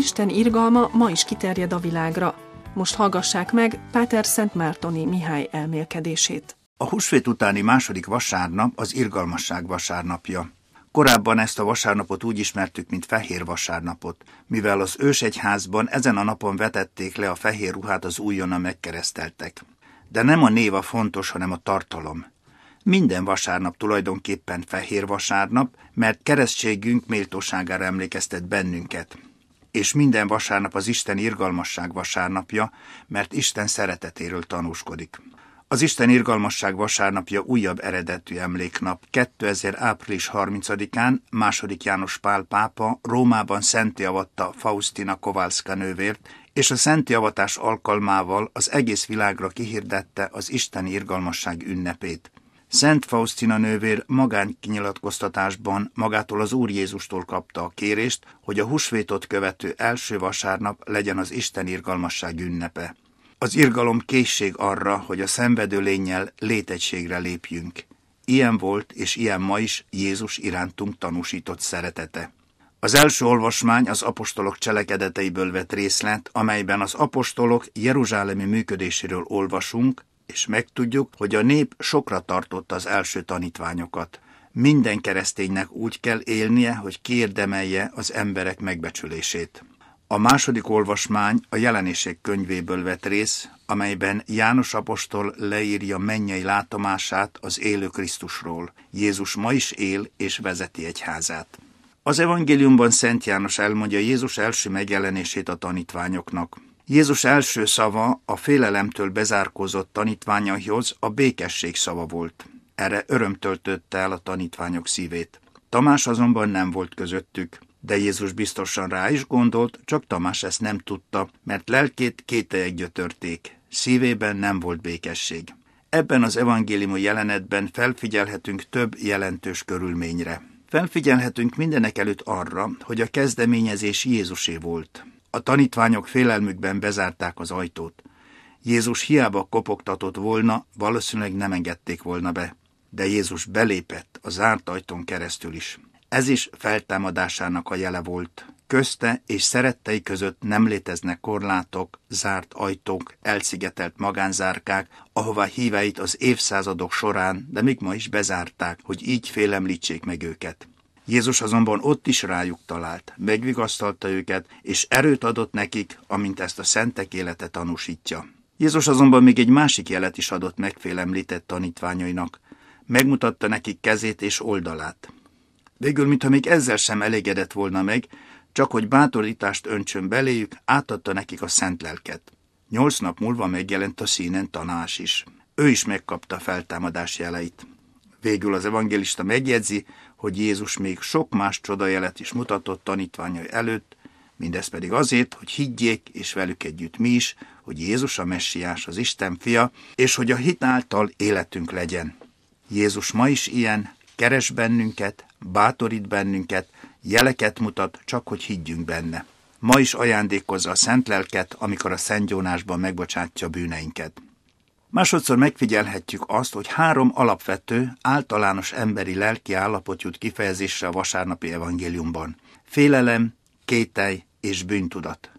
Isten irgalma ma is kiterjed a világra. Most hallgassák meg Páter Szentmártoni Mihály elmélkedését. A húsvét utáni második vasárnap az irgalmasság vasárnapja. Korábban ezt a vasárnapot úgy ismertük, mint fehér vasárnapot, mivel az ősegyházban ezen a napon vetették le a fehér ruhát az újonnan megkereszteltek. De nem a név a fontos, hanem a tartalom. Minden vasárnap tulajdonképpen fehér vasárnap, mert keresztségünk méltóságára emlékeztet bennünket. És minden vasárnap az Isten irgalmasság vasárnapja, mert Isten szeretetéről tanúskodik. Az Isten irgalmasság vasárnapja újabb eredetű emléknap. 2000. április 30-án II. János Pál pápa Rómában szentté avatta Faustina Kowalska nővért, és a szentté avatás alkalmával az egész világra kihirdette az isteni irgalmasság ünnepét. Szent Faustina nővér magánkinyilatkoztatásban magától az Úr Jézustól kapta a kérést, hogy a húsvétot követő első vasárnap legyen az Isten irgalmasság ünnepe. Az irgalom készség arra, hogy a szenvedő lénnyel létegységre lépjünk. Ilyen volt és ilyen ma is Jézus irántunk tanúsított szeretete. Az első olvasmány az apostolok cselekedeteiből vett részlet, amelyben az apostolok jeruzsálemi működéséről olvasunk, és megtudjuk, hogy a nép sokra tartotta az első tanítványokat. Minden kereszténynek úgy kell élnie, hogy kiérdemelje az emberek megbecsülését. A második olvasmány a Jelenések könyvéből vett rész, amelyben János apostol leírja mennyei látomását az élő Krisztusról. Jézus ma is él és vezeti egyházát. Az evangéliumban Szent János elmondja Jézus első megjelenését a tanítványoknak. Jézus első szava a félelemtől bezárkózott tanítványaihoz a békesség szava volt. Erre öröm töltötte el a tanítványok szívét. Tamás azonban nem volt közöttük, de Jézus biztosan rá is gondolt, csak Tamás ezt nem tudta, mert lelkét kételyek gyötörték, szívében nem volt békesség. Ebben az evangéliumi jelenetben felfigyelhetünk több jelentős körülményre. Felfigyelhetünk mindenekelőtt arra, hogy a kezdeményezés Jézusé volt. A tanítványok félelmükben bezárták az ajtót. Jézus hiába kopogtatott volna, valószínűleg nem engedték volna be. De Jézus belépett a zárt ajtón keresztül is. Ez is feltámadásának a jele volt. Közte és szerettei között nem léteznek korlátok, zárt ajtók, elszigetelt magánzárkák, ahová híveit az évszázadok során, de még ma is bezárták, hogy így félemlítsék meg őket. Jézus azonban ott is rájuk talált, megvigasztalta őket, és erőt adott nekik, amint ezt a szentek élete tanúsítja. Jézus azonban még egy másik jelet is adott megfélemlített tanítványainak. Megmutatta nekik kezét és oldalát. Végül, mintha még ezzel sem elégedett volna meg, csak hogy bátorítást öntsön beléjük, átadta nekik a szent lelket. 8 nap múlva megjelent a színen Tamás is. Ő is megkapta a feltámadás jeleit. Végül az evangélista megjegyzi, hogy Jézus még sok más csodajelet is mutatott tanítványai előtt, mindez pedig azért, hogy higgyék, és velük együtt mi is, hogy Jézus a Messiás, az Isten fia, és hogy a hit által életünk legyen. Jézus ma is ilyen, keres bennünket, bátorít bennünket, jeleket mutat, csak hogy higgyünk benne. Ma is ajándékozza a szent lelket, amikor a szentgyónásban megbocsátja bűneinket. Másodszor megfigyelhetjük azt, hogy 3 alapvető, általános emberi lelki állapot jut kifejezésre a vasárnapi evangéliumban. Félelem, kételj és bűntudat.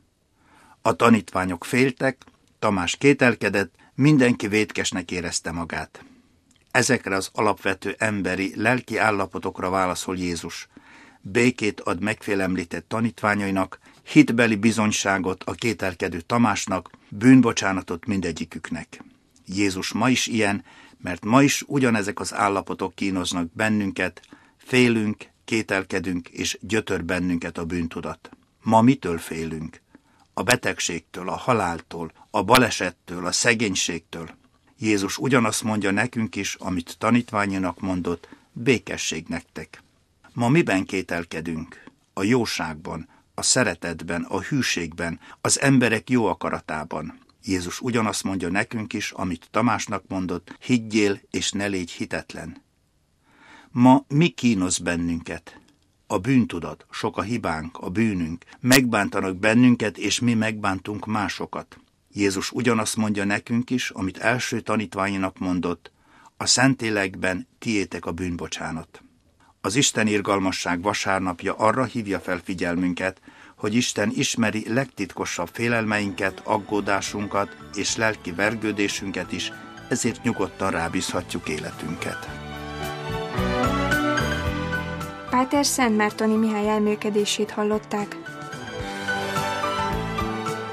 A tanítványok féltek, Tamás kételkedett, mindenki vétkesnek érezte magát. Ezekre az alapvető emberi, lelki állapotokra válaszol Jézus. Békét ad megfélemlített tanítványainak, hitbeli bizonyságot a kételkedő Tamásnak, bűnbocsánatot mindegyiküknek. Jézus ma is ilyen, mert ma is ugyanezek az állapotok kínoznak bennünket, félünk, kételkedünk és gyötör bennünket a bűntudat. Ma mitől félünk? A betegségtől, a haláltól, a balesettől, a szegénységtől. Jézus ugyanazt mondja nekünk is, amit tanítványainak mondott, békesség nektek. Ma miben kételkedünk? A jóságban, a szeretetben, a hűségben, az emberek jó akaratában. Jézus ugyanazt mondja nekünk is, amit Tamásnak mondott, higgyél és ne légy hitetlen. Ma mi kínoz bennünket? A bűntudat, sok a hibánk, a bűnünk, megbántanak bennünket, és mi megbántunk másokat. Jézus ugyanazt mondja nekünk is, amit első tanítványinak mondott, a Szentlélekben tiétek a bűnbocsánat. Az Isten irgalmasság vasárnapja arra hívja fel figyelmünket, hogy Isten ismeri legtitkosabb félelmeinket, aggódásunkat és lelki vergődésünket is, ezért nyugodtan rábízhatjuk életünket. Páter Szentmártoni Mihály elmélkedését hallották.